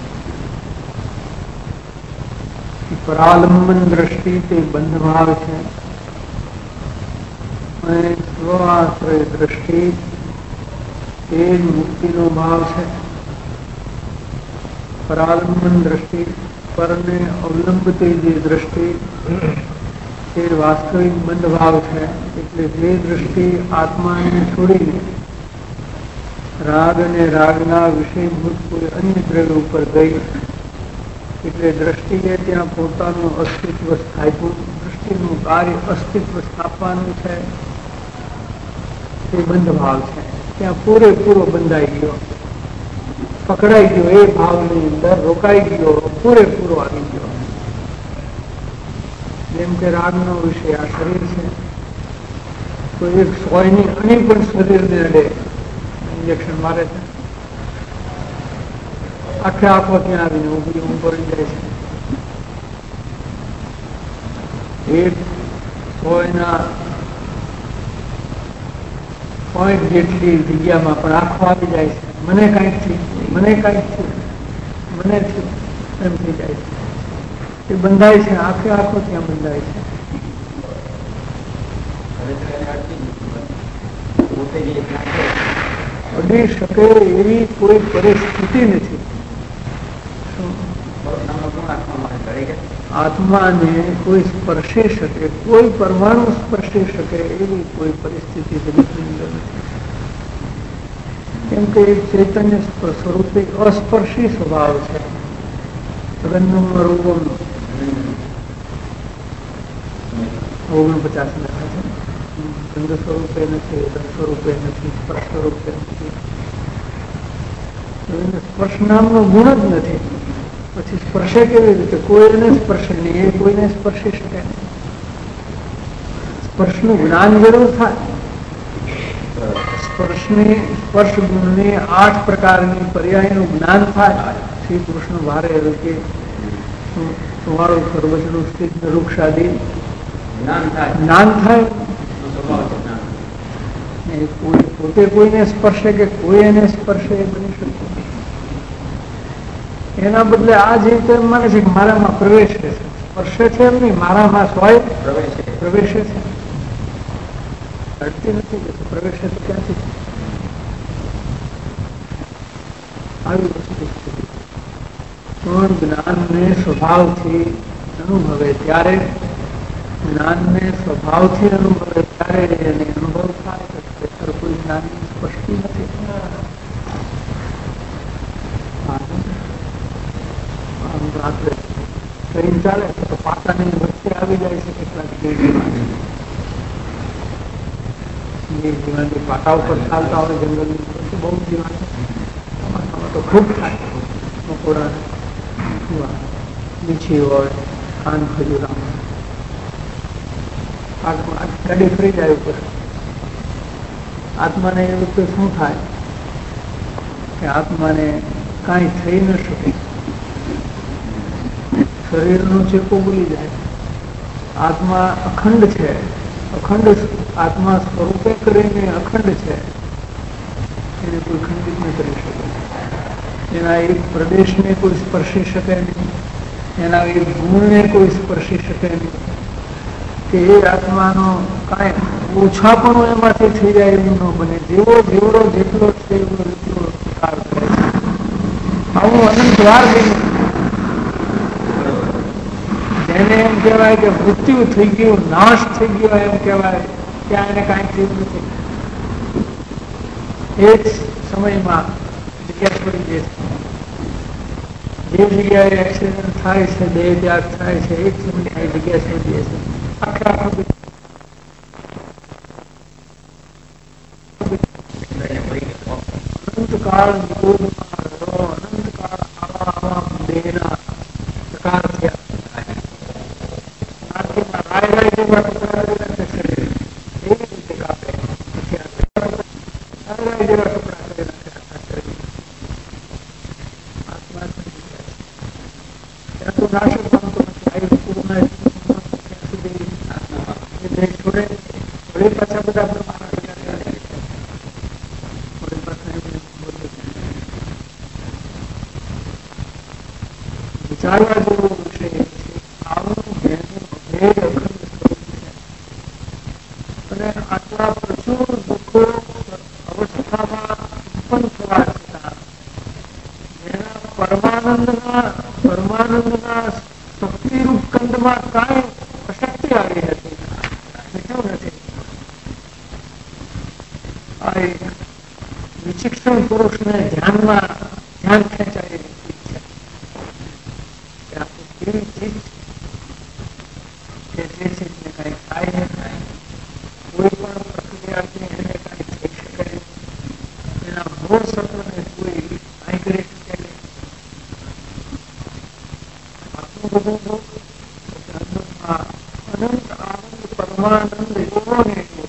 પરથી પરાલંબન દ્રષ્ટિ તે બંધ ભાવ છે અને સ્વાશ્રય દ્રષ્ટિ તે મુક્તિનો ભાવ છે. પરાલંબન દ્રષ્ટિ પરને અવલંબતી જે દ્રષ્ટિ તે વાસ્તવિક બંધ ભાવ છે. એટલે જે દ્રષ્ટિ આત્માને છોડીને રાગ અને રાગના વિષયભૂત કોઈ અન્ય દ્રવ્ય ઉપર ગઈ એટલે દ્રષ્ટિએ ત્યાં પોતાનું અસ્તિત્વ સ્થાપ્યું. દ્રષ્ટિનું કાર્ય અસ્તિત્વ સ્થાપવાનું છે તે બંધ ભાવ છે. ત્યાં પૂરેપૂરો બંધાઈ ગયો, પકડાઈ ગયો, એ ભાવની અંદર રોકાઈ ગયો, પૂરેપૂરો આવી ગયો. જેમ કે રાગનો વિષય આ શરીર છે તો એક સોયની અણી પણ શરીરને અડે ઇન્જેક્શન મારે છે, આખે આખો ત્યાં આવીને ઉભી ઊંઘ પડી જાય છે. એક સોયના પોઈન્ટ જેટલી જગ્યામાં પણ આખો આવી જાય છે. મને કાંઈક થયું, મને કાંઈક થયું, મને થયું એમ થઈ જાય છે. એ બંધાય છે, આખે આખો ત્યાં બંધાય છે. અડી શકે એવી કોઈ પરિસ્થિતિ નથી. આત્માને કોઈ સ્પર્શી શકે, કોઈ પરમાણુ સ્પર્શી શકે એવી કોઈ પરિસ્થિતિ જગતની અંદર નથી. કેમ કે એક ચૈતન્ય સ્વરૂપે અસ્પર્શી સ્વભાવ છે. રંગનું રૂપમ ઓગણપચાસ લખા છે. રંગ સ્વરૂપે નથી, રંગ સ્વરૂપે નથી, સ્પર્શ સ્વરૂપે નથી. સ્પર્શ નામનો ગુણ જ નથી. પછી સ્પર્શે કેવી રીતે? કોઈને સ્પર્શે નહીં, એ કોઈને સ્પર્શી શકે નહીં. સ્પર્શનું જ્ઞાન જરૂર થાય. સ્પર્શની સ્પર્શ ગુણની આઠ પ્રકારની પર્યાયનું જ્ઞાન થાય. શ્રી કૃષ્ણ ભારે કે તમારું સર્વજનું સ્થિત વૃક્ષાદી જ્ઞાન થાય. પોતે કોઈને સ્પર્શે કે કોઈ એને સ્પર્શે એ બની શકતું. એના બદલે આ જે રીતે માને છે કે મારામાં પ્રવેશે છે, સ્પર્શે છે એમ નહીં, મારામાં સ્વય પ્રવેશે છે. અડતી નથી કે પ્રવેશે તો ક્યાંથી? આવી વસ્તુ પણ જ્ઞાનને સ્વભાવથી અનુભવે ત્યારે, જ્ઞાનને સ્વભાવથી અનુભવે ત્યારે એને અનુભવ થાય કે કોઈ જ્ઞાનની સ્પષ્ટી નથી. રાત્રે ટ્રેન ચાલે તો પાટાની વચ્ચે આવી જાય છે કેટલાક જીવાથી પાટા ઉપર ચાલતા હોય જંગલની વચ્ચે બહુ જીવાત તો ખૂબ થાય. મકોડા બીછી હોય, કાન ખજૂરા આત્મા ગાડી ફરી જાય ઉપર. આત્માને એ વખતે શું થાય કે આત્માને કાંઈ થઈ ન શકે, શરીરનો ચેપો ભૂલી જાય. આત્મા અખંડ છે, અખંડ આત્મા સ્વરૂપે કરીને અખંડ છે, એને કોઈ ખંડિત ન કરી શકે. એના એક પ્રદેશને કોઈ સ્પર્શી શકે નહીં, એના એક ગુણને કોઈ સ્પર્શી શકે નહીં, કે એ આત્માનો કાંઈ ઓછા પણ એમાંથી થઈ જાય એવું ન બને. જેવો જેવડો જેટલો છે એવો એટલો સ્વીકાર કરે છે. આવું અનંત વાર બન્યું. જેને એમ કહેવાય કે મૃત્યુ થઈ ગયું, નાશ થઈ ગયો એમ કહેવાય, ત્યાં એને કાંઈ થયું નથી. એ જ સમયમાં જગ્યા છોડી દે છે. જે જગ્યાએ એક્સિડન્ટ થાય છે, દેહ ત્યાગ થાય છે, એ જ સમયમાં જગ્યા છોડી દે છે. આખા આખું અનંતકાળ નિરોધમાં રહો, અનંતકાળ આવા આવા દેહના પ્રકાર થયા. વિચારવા જેવો વિષય છે. આવું જેનું ભેદ અખંડ સ્વરૂપ છે અને આટલા પ્રચુર દુઃખો અવસ્થામાં ઉત્પન્ન થવા છતાં જેના પરમાનંદના પરમાનંદના શક્તિરૂપ કંદમાં કાંઈ અશક્તિ આવી નથી, બીજું નથી. આ એક વિચિક્ષણ પુરુષને ધ્યાનમાં ધ્યાન ખેંચાય એવી ચીજ છે. એવી ચીજ કે જે ચીજને કાંઈ થાય નહીં, કોઈ પણ પ્રક્રિયાથી એને કાંઈ થઈ શકે નહીં, એના મૂળ સત્વને કોઈ કાંઈ કરી શકે નહીં. આટલું બધું દુઃખ અનંત આનંદ પરમાનંદ એવો ને એવો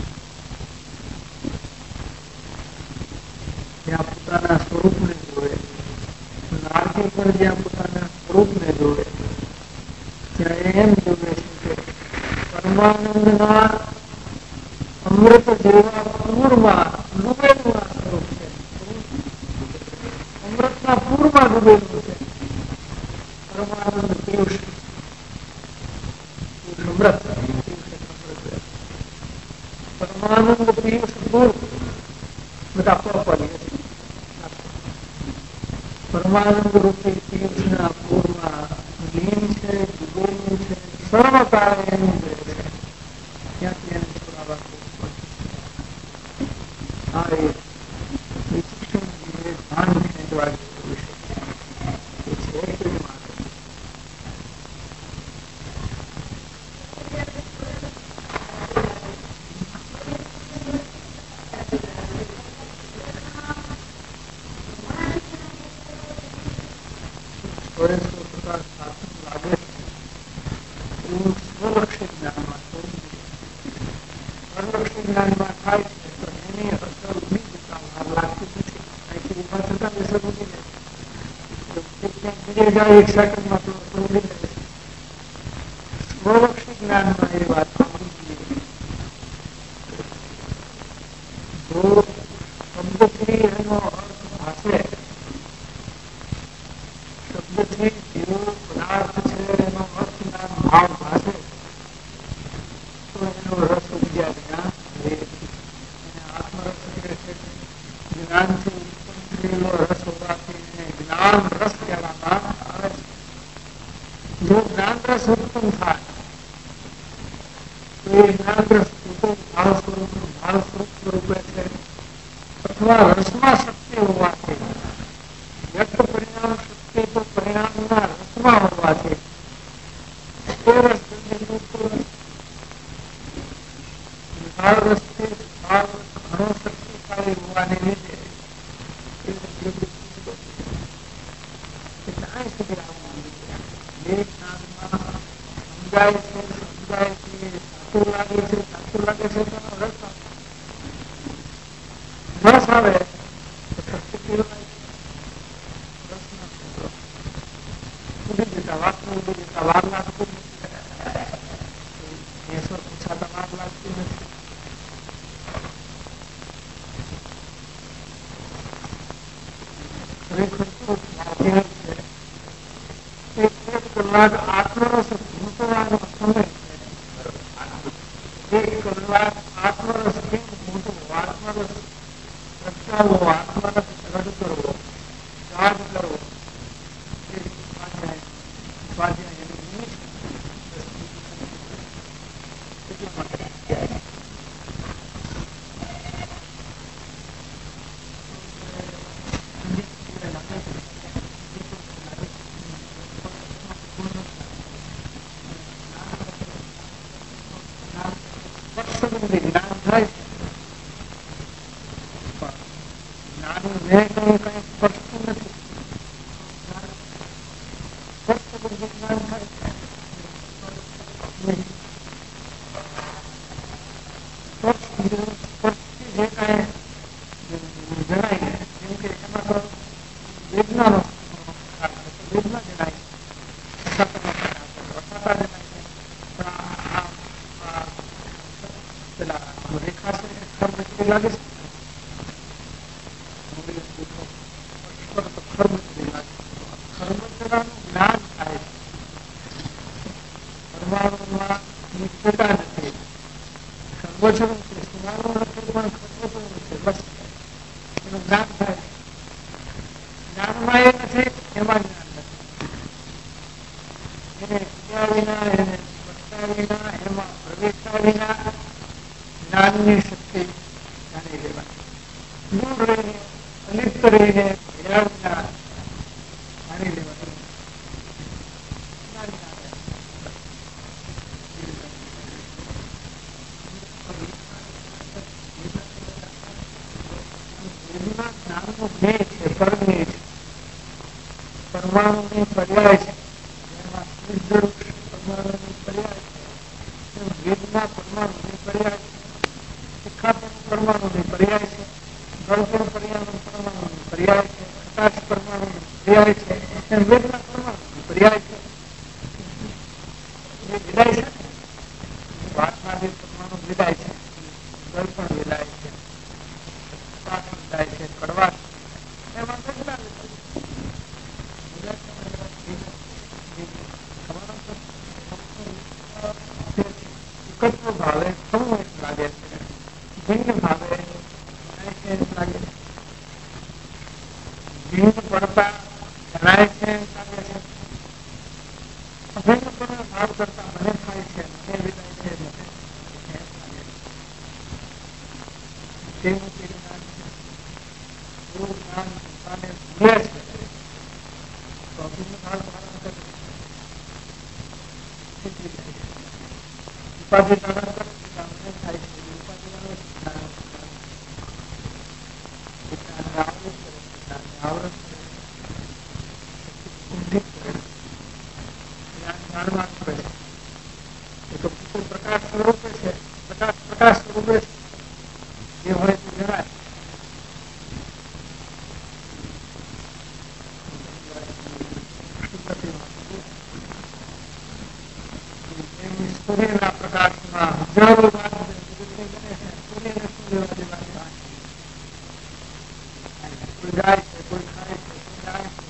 જ્યાં પોતાના સ્વરૂપને જોડે, નારકી પણ જ્યાં પોતાના સ્વરૂપને જોડે, ત્યાં એમ જોવે છે કે પરમાનંદના અમૃત જેવા પૂરમાં ડૂબેલું આ સ્વરૂપ છે. અમૃતના પૂરમાં ડૂબેલું છે પરમાનંદ પિયુષ. અમૃત પરમાનંદ પિયુષ પૂર બધા પહોંચે છે. પરમાનંદ રૂપી પિયુષના પૂરમાં લીન છે, ડૂબેલું છે, સર્વકાળે એનું રહે છે. ત્યાંથી એને છોડાવવા આ એક વિચિક્ષણ જે ભાન ખેંચવા જેવો વિષય એ છે કે માટે એક સેકન્ડમાં તો ઉડી જાય છે. સ્વલક્ષી જ્ઞાનમાં એ વાત જો શબ્દથી એનો અર્થ ભાષે, શબ્દથી જેવો પદાર્થ છે એનો અર્થ ના ભાવ ભાષે તો એનો રસ ઉદ્યા જ્ઞાન રહે. આત્મરસ કહે છે જ્ઞાનથી ઉત્પન્ન થયેલો રસ હોવાથી એને જ્ઞાન રસ કહેવામાં આવે છે. જો જ્ઞાન રસ ઉત્પન્ન થાય તો એ જ્ઞાન રસ ભાવ સ્વરૂપ ભાવ સ્વરૂપ સ્વરૂપે છે અથવા રસમાં શક્તિ હોવાથી વ્યક્ત પરિણામ શક્તિ તો પરિણામના રસમાં હોવાથી તે રસ ભાવ રસથી ભાવ ઘણો શક્તિશાળી હોવાને લીધે ક્યાંય સુધી આવવાનું જે જ્ઞાનમાં સમજાય છે સમજાય છે સાથે તીખું લાગે છે, કાચું લાગે છે, તો રસ રસ આવે તો શક્તિ પીવાય. રસ ના ઉડી જતા વાત ઉડી જતા વાર લાગતું નથી, પૂછાતા વાર લાગતી નથી. ખરેખર તો સ્વાધ્યાય છે એક એક કલાક આત્મરસ ભૂતવાનો સમય છે. એક કલાક આત્મરસ કેમ ભૂતો, આત્મરસ પ્રગટાવવો, આત્મરસ રદ કરવો, યાદ કરવો, એ સ્વાધ્યાય સ્વાધ્યાય એનું નિમિત્ત એટલા માટે જ્ઞાન થાય છે, જ્ઞાન મેં કઈ કઈ સ્પષ્ટ નથી. સ્પષ્ટ બુદ્ધિ જ્ઞાન થાય છે. સ્પષ્ટથી જે કાંઈ જણાય જેમ કે એમાં તો વેદનાનો વેદના જણાય, પેલા રેખા છે ખર્ચ લાગે છે, ખર્મચરાનું જ્ઞાન થાય છે. પરમાણુમાં નિત્યતા નથી, ખર્મચર છે, સુનાનું નથી પણ ખર્મચર છે, બસ એનું જ્ઞાન થાય છે. જ્ઞાનમાં એ નથી, એમાં જ્ઞાન નથી. એને ક્રિયા વિના, એને સ્પષ્ટતા વિના, એમાં પ્રવેશતા વિના જ્ઞાનની શક્તિ જાણી લેવાની. દૂર રહીને, અલિપ્ત રહીને, ભેળા વિના જાણી લેવાની. જ્ઞાનનો ધ્યેય છે, પરમેય છે, પરમાણુની પર્યાય છે. એમાં પરમાણુની પર્યાય છે, વેદના પરમાણુની પર્યાય છે, શિખા પણ પરમાણુની પર્યાય છે, જળ પણ પર્યાણુ પરમાણુની પર્યાય છે, પ્રકાશ પરમાણુની પર્યાય છે, એમ વેદના પરમાણુની પર્યાય છે. એ વિદાય છે, વાતમાં જે પરમાણુ વિદાય છે, જળ પણ વિદાય છે, પ્રકાશ વિદાય છે, કડવાશ એમાં વેદના એકત્વ ભાવે થવું એમ લાગે છે, ભિન્ન ભાવે જણાય છે એમ લાગે છે, ભિન્ન પડતા જણાય છે એમ લાગે છે, અભિન્ન પણ ભાવ કરતા મને થાય છે, મને વિદાય છે, મને એમ લાગે છે. તેનું તે જ્ઞાન છે, એવું જ્ઞાન પોતાને ભૂલે છે તો અભિન્ન ભાવ ધારણ કરે છે. ઉપાધિ ધારણ કરે મને થાય છે, ઉપાધિ આવૃત આવૃત જ્ઞાન જાણવા કરે છે. એ તો પ્રકાશ સ્વરૂપે છે, પ્રકાશ પ્રકાશ સ્વરૂપે છે, જે હોય તે જણાય. સૂર્યના પ્રકાશમાં હજારો વાર બને છે, સૂર્યને સૂર્યવાદી વાત કોઈ જાય છે, કોઈ ખાય છે, કોઈ જાય છે,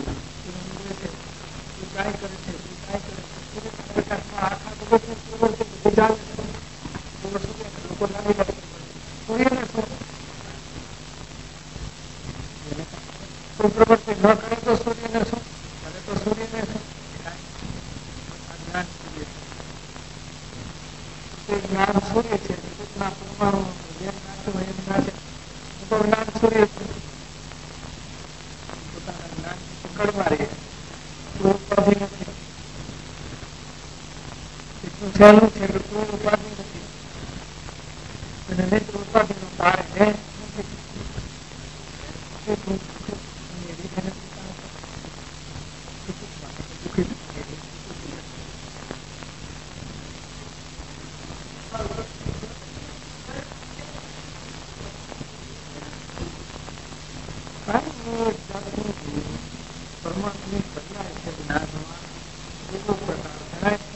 કોઈ જાય કરે છે, કોઈ જાય કરે છે. સૂર્યના પ્રકાશમાં આખા જગતને સૂર્ય છે, બધું જાય છે, લોકો લાગી જાય છે. સૂર્યને શું કોઈ પ્રવૃત્તિ ન કરે તો સૂર્યને શું, કરે તો સૂર્યને શું. જ્ઞાન સૂર્ય છે, જ્ઞાન સૂર્ય છે, જગતના પરમાણુ જેમ નાચો એમ નાચે. તો જ્ઞાન સૂર્ય છે, પોતાના જ્ઞાનની પકડમાં રહે, કોઈ ઉપાધિ નથી. એટલું સહેલું છે કે કોઈ ઉપાધિ નથી, અને મિત્ર ઉપાધિનો પાર હે નથી. પરમાત્માની પર્યાય છે જ્ઞાનમાં, એવો પ્રકાર જણાય છે.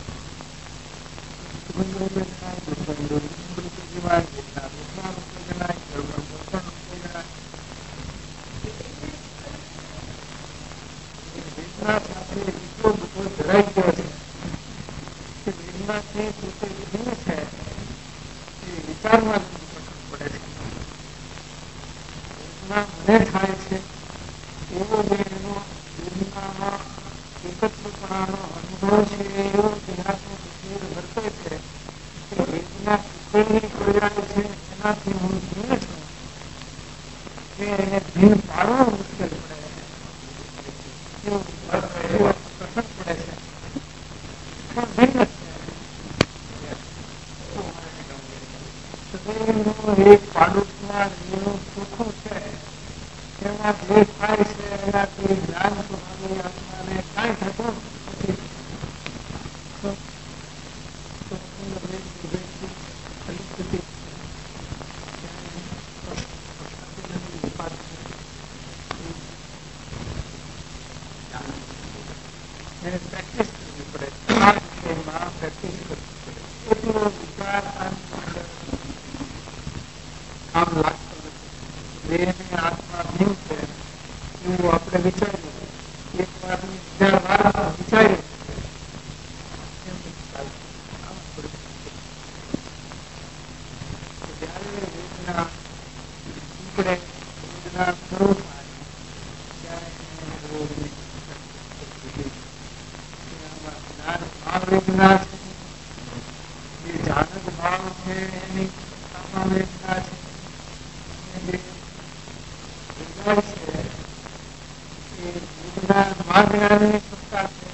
સુગંધ રૂપે જણાય, દુર્ગંધ રૂપે જણાય, વેદના વેદના રૂપે જણાય, દર્પણ દર્પણ રૂપે જણાય. વેદના સાથે એટલો બધો ધરાઈ ગયો છે કે વેદનાથી પોતે ભિન્ન છે એ વિચારમાં પડે છે. વેદના મને થાય છે એવો જે એનો વેદનામાં એકત્રપણાનો અનુભવ છે એવો જેનાથી શરીર વર્તે છે એ વેદના શીખેલી પર્યાય છે. એનાથી હું ભિન્ન છું એ એને ભિન્ન પાડવું મુશ્કેલ પડે છે. એવું પસંદ પડે છે પણ ભિન્ન છે. શરીરનું એક પાડોશમાં જેનું ચોખ્ખું છે એમાં જે થાય છે એનાથી જ્ઞાન સ્વભાવી આત્માને કાંઈ થતું નથી. એને પ્રેક્ટિસ કરવી પડે. આ વિષયમાં પ્રેક્ટિસ કરવી પડે. એટલો વિચાર આમ લાગતો નથી. દેહને આત્મા ભિન્ન છે એવું આપણે વિચારીએ. એક વાર બીજા વાર વિચારીએ જયારે વેદના ઉપડે, વેદના શરૂ થાય ત્યારે રોગની વેદના છે જે જાનક ભાવ છે એની કરતામાં વેદના છે. જે વેદના છે એ વેદના મહાજ્ઞાનની સત્તા છે.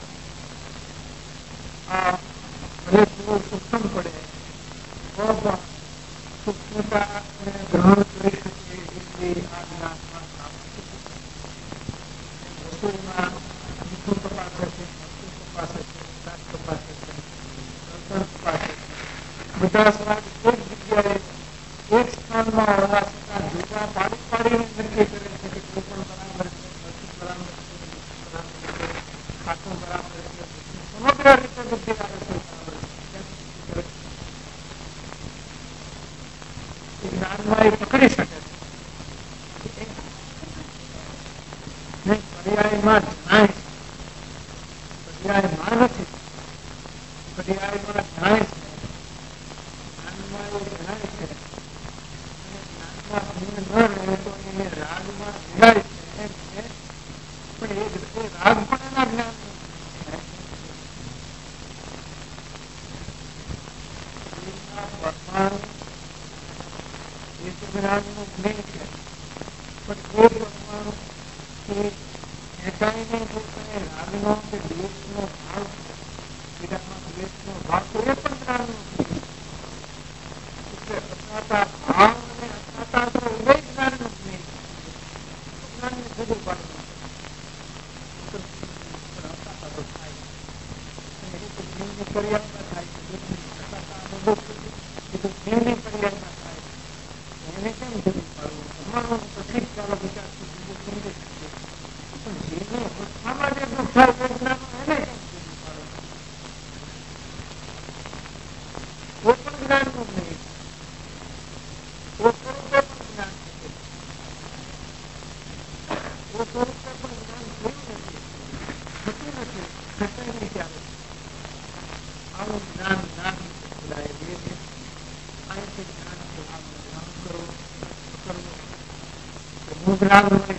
આ ભલે થોડું સૂક્ષ્મ પડે તો પણ સૂક્ષ્મતાને ગ્રહણ કરી શકે એટલી આ જ્ઞાનમાં સામર્થ્ય છે. રસોઈમાં મીઠું તપાસે છે, મરચું તપાસે છે, શાક તપાસે છે, દર્પણ તપાસે છે. બધા સ્વાદ એક જગ્યાએ એક સ્થાનમાં હોવા છતાં જુદા પાડી પાડીને નક્કી કરે છે કે કોઈ પણ બરાબર છે, મરચું બરાબર છે, મીઠું બરાબર છે, ખાટું બરાબર છે. સમગ્ર રીતે બુદ્ધિ આ રસોઈ બરાબર છે. એ જ્ઞાનમાં એ પકડી શકે છે. નહીં પર્યાયમાં જણાય છે. પર્યાયમાં નથી, પર્યાયમાં જણાય છે. જ્ઞાનમાં એ જણાય છે. અને જ્ઞાનમાં ભિન્ન ન રહે તો એને રાગમાં ભેળાય છે એમ છે. પણ એ રાગ પણ એના જ્ઞાન પરમાણુ એ તો જ્ઞાનનું જ્ઞેય છે. પણ એ પરમાણુ એ ખેંચાઈને જો તમે રાગનો કે દ્વેષનો ભાવ છે, પીડામાં દ્વેષનો ભાવ તો એ પણ જ્ઞાનનું જ્ઞેય છે. એટલે અસાતા ભાવ અને અસાતા તો એ જ્ઞાનનું જ્ઞેય છે. જ્ઞાનને જુદું પાડવું અસાતા તો થાય અને એ તો જીવની પર્યાયમાં થાય છે. અસાતા અનુભવ એ તો જીવની પર્યાયમાં થાય છે. એને કેમ જુદું પાડવું? તમારું પછી જ ચાલો વિચારથી જુદું સમજી શકીએ. પણ જેને અવસ્થામાં જે દુઃખ થાય વેદનામાં એને કેમ જુદું પાડવું? એ પણ જ્ઞાનનું જ્ઞેય છે. એ સ્વરૂપે પણ જ્ઞાન છે. એ સ્વરૂપે પણ જ્ઞાન થયું નથી, થતું નથી, થશે નહીં ત્યારે. આવું જ્ઞાન જ્ઞાન બોલાય જે છે. અહીંથી જ્ઞાન લાભ ગ્રહણ કરવો, કરવો. હું જ્ઞાન મળે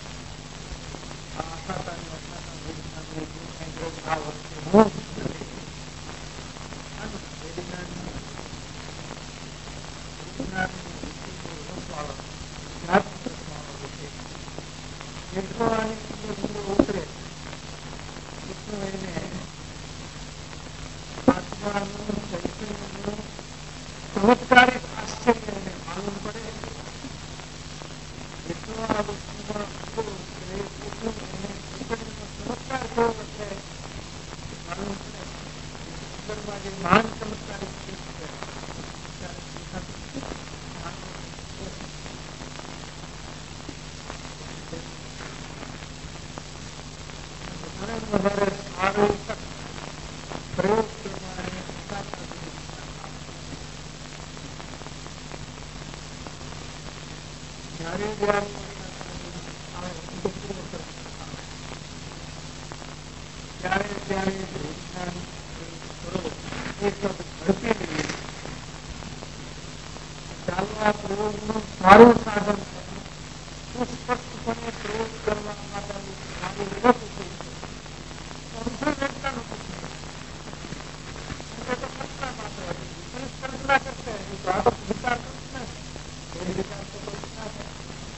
આ અસાતાની અસાતા વેદનાની જે કંઈ જો ભાવ હશે હું વેદનાની વેદનાની રસવાળો જાતનો રસવાળો વિશે જેટલો આની અંદર ઊંડો ઉતરે એટલું એને આત્માનું ચૈતન્યનું ચમત્કારિક આશ્ચર્ય એને માલુમ પડે. જેટલો આ વસ્તુમાં ઊંડો ઉતરે એટલું એને ચૈતન્યનો ચમત્કાર કેવો એટલે માલુમ પડે. અંદરમાં જે મહાન ચમત્કારિક ચીજ છે વધારે સારું પ્રયોગ પ્રમાણે જ્યારે જ્યારે ત્યારે ત્યારે વિજ્ઞાન કરો એ સબ ઝડપી લઈએ. ચાલો આ પ્રયોગનું સારું સાધન સુસ્પષ્ટપણે પ્રયોગ કરવા માટે સારું વ્યવસ્થિત છે. કલ્પના કરશે તો આ તો વિચાર કરશે એ વિચાર તો કલ્પના છે.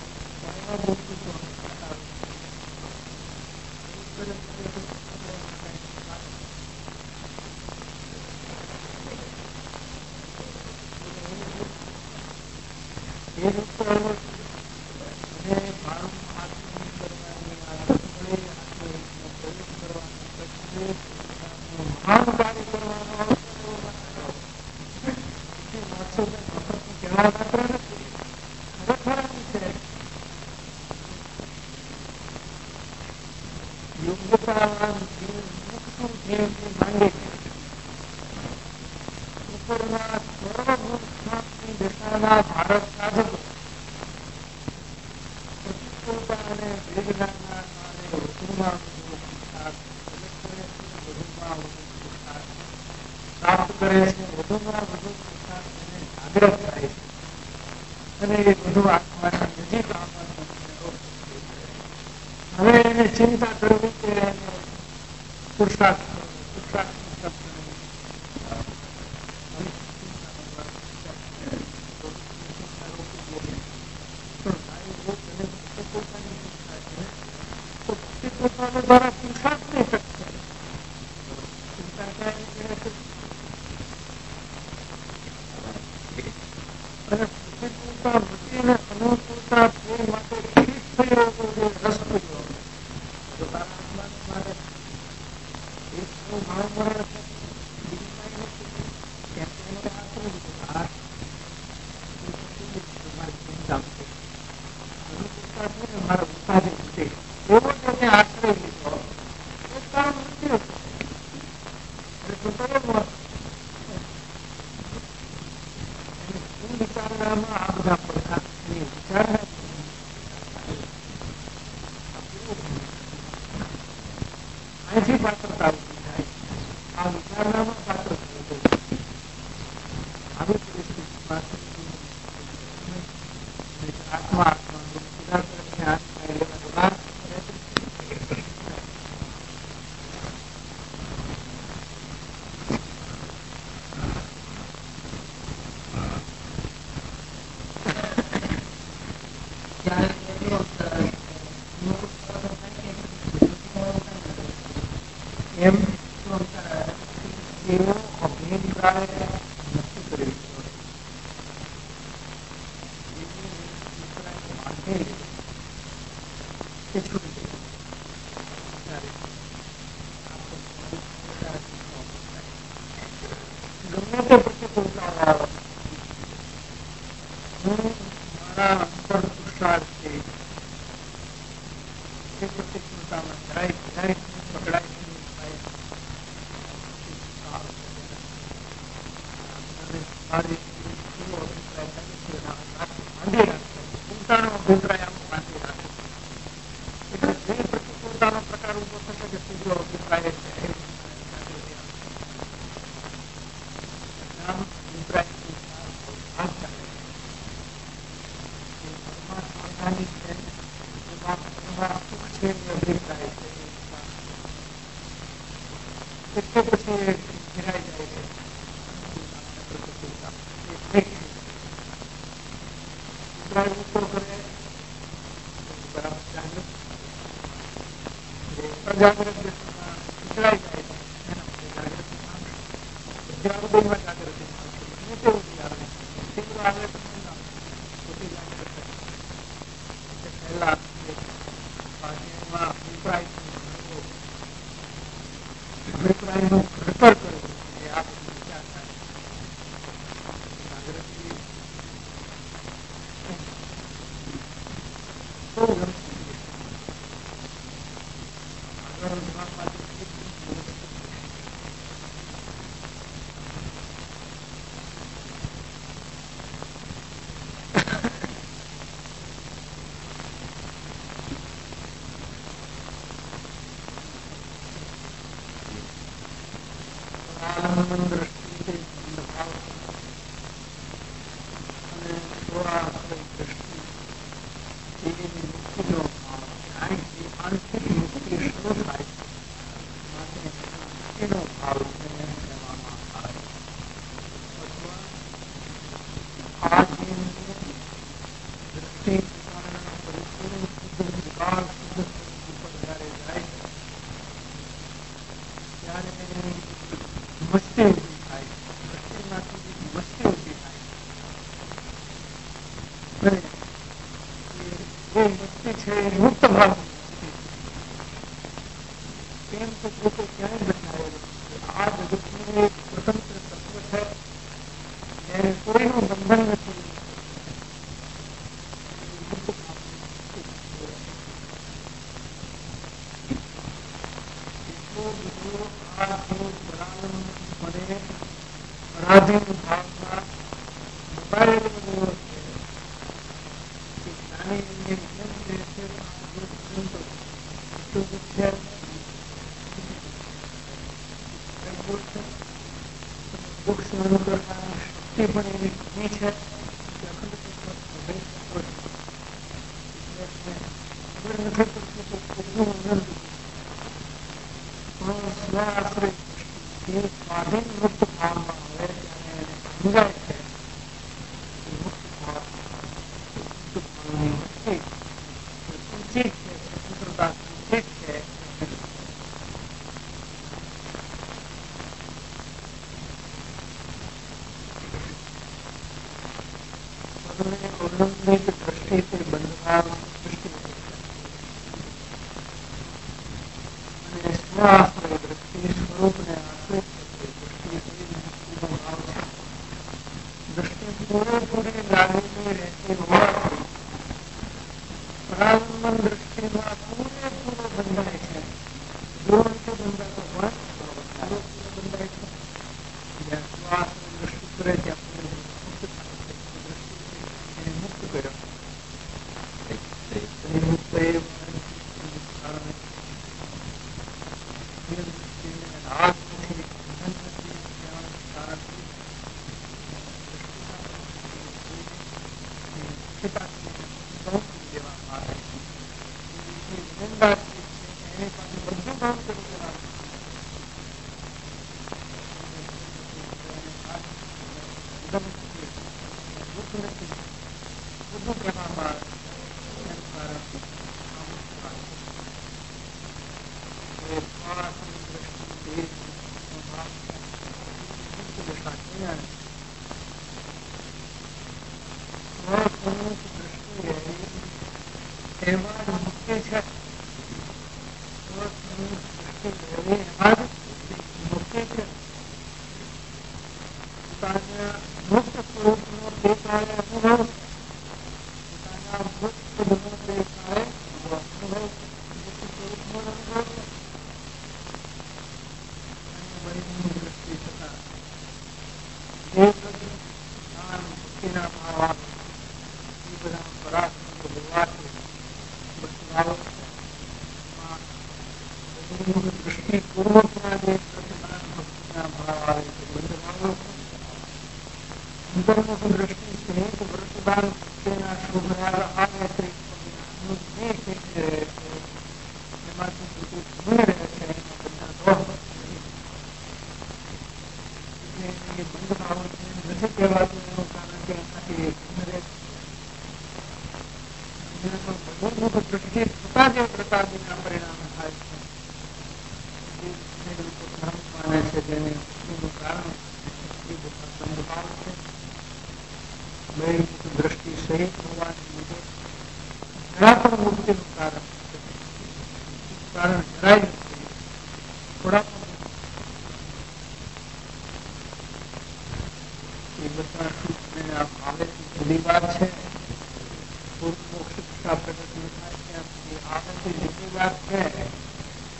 ચિંતા કરવી કે પુરુષાર્થ દ્વારા પુરુષાર્થ નહીં શકશે. ચિંતા ક્યારે અને પ્રતિકૂળતા વૃત્તિને અનુકૂળતા તે માટે ઠીક થયો રસ્તો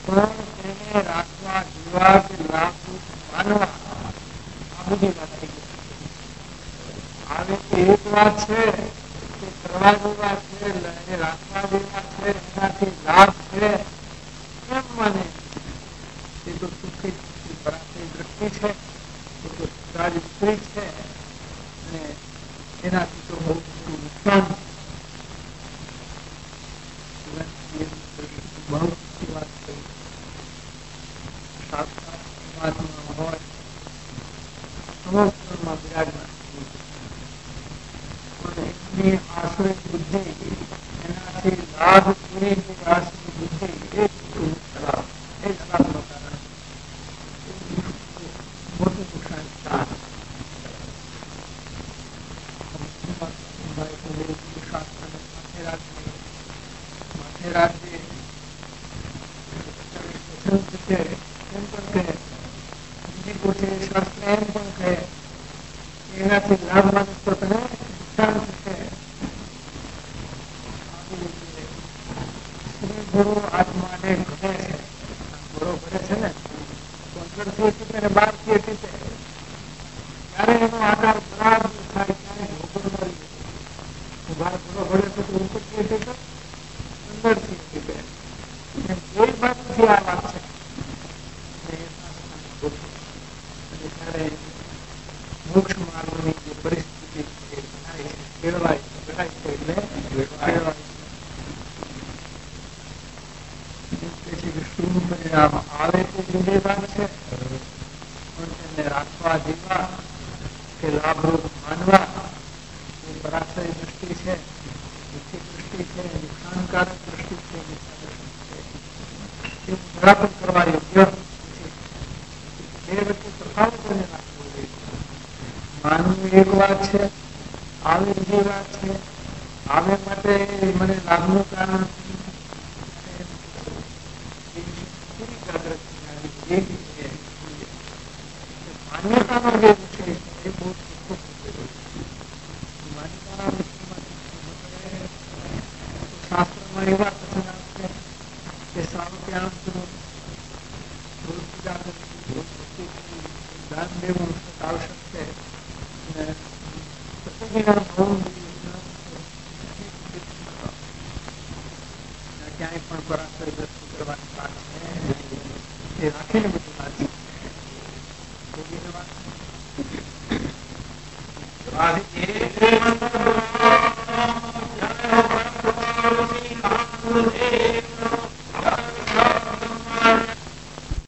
પણ તેને રાખવા જીવા કે લાભ માનવા આ બધી વાત થઈ ગઈ. આવે એક વાત છે કે કરવા જેવા છે, રાખવા જેવા છે, એનાથી લાભ છે એમ મને એ તો સુખી પરાશરી દ્રષ્ટિ છે, એ તો સારી સ્ત્રી છે અને એનાથી તો બહુ મોટું નુકસાન છે. બહુ મોટી વાત કરી. સાક્ષાત પરમાત્મા હોય સમસ્તમાં બિરાજમાન પણ એમની આશ્રય બુદ્ધિ, એનાથી લાભ પૂરી આશ્રય બુદ્ધિ એ ખરાબ, એ ખરાબનું કારણ મોટું નુકસાન થાય. માથે રાખજે, માથે રાખજે છે એમ પણ કહે, બીજી પોતે શાસ્ત્ર એમ પણ કહે એનાથી લાભ માને તો તને નુકસાન થશે. શ્રી ગુરુ આત્માને ઘડે છે, ઘોડો ઘડે છે ને તો અંદરથી ટીપે ને બહારથી ટીપે, ત્યારે એનો આકાર બરાબર થાય, ત્યારે ઢોકળ મળી જાય. બહાર ઘોડો ઘડે છે તો ઉપરથી ટીપે, અંદરથી ટીપે, એમ કોઈ બાજુથી આ વાત છે. અને ત્યારે મોક્ષ માર્ગની જે પરિસ્થિતિ છે એ થાય છે, કેળવાય છે, કેળવાય છે એટલે કેળવાય છે. શું પરિણામ આવે તે જુદી વાત છે, પણ તેને રાખવા જેવા કે લાભરૂપ માનવા એ પરાશ્રય દ્રષ્ટિ છે, દુઃખી દ્રષ્ટિ છે, નુકસાનકારક દ્રષ્ટિ છે, એ બરાબર કરવા યોગ્ય નથી. બે વચ્ચે તફાવતોને રાખવો જોઈએ. માનવું એક વાત છે, આવે બીજી વાત છે. આવે માટે મને લાભનું કારણ પૂરી જાગૃતિ માન્યતાનો જે વિષય છે એ બહુ માન્યતાના વિષયમાં શાસ્ત્રમાં એવા કથન આવશે કે સાવત્યામ દાન દેવું આવશ્યક છે. ક્યાંય પણ પરાશ્રય દ્રષ્ટિ કરવાની વાત છે એ રાખીને બધી વાત છે.